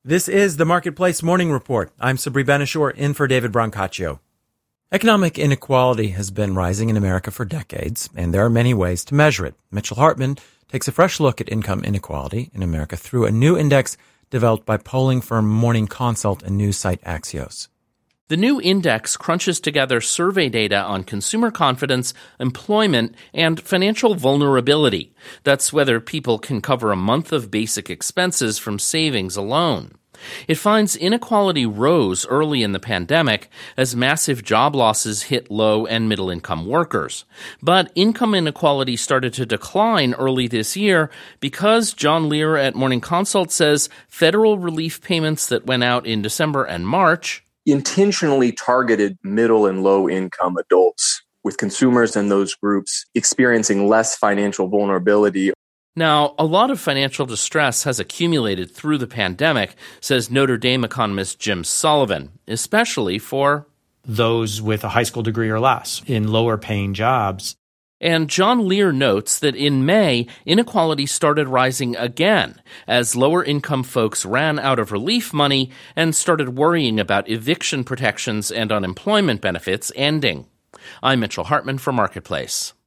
This is the Marketplace Morning Report. I'm Sabri Ben-Achour, in for David Brancaccio. Economic inequality has been rising in America for decades, and there are many ways to measure it. Mitchell Hartman takes a fresh look at income inequality in America through a new index developed by polling firm Morning Consult and news site Axios. The new index crunches together survey data on consumer confidence, employment, and financial vulnerability. That's whether people can cover a month of basic expenses from savings alone. It finds inequality rose early in the pandemic as massive job losses hit low and middle-income workers. But income inequality started to decline early this year because John Lear at Morning Consult says federal relief payments that went out in December and March intentionally targeted middle and low income adults, with consumers and those groups experiencing less financial vulnerability. Now, a lot of financial distress has accumulated through the pandemic, says Notre Dame economist Jim Sullivan, especially for those with a high school degree or less in lower paying jobs. And John Lear notes that in May, inequality started rising again as lower-income folks ran out of relief money and started worrying about eviction protections and unemployment benefits ending. I'm Mitchell Hartman for Marketplace.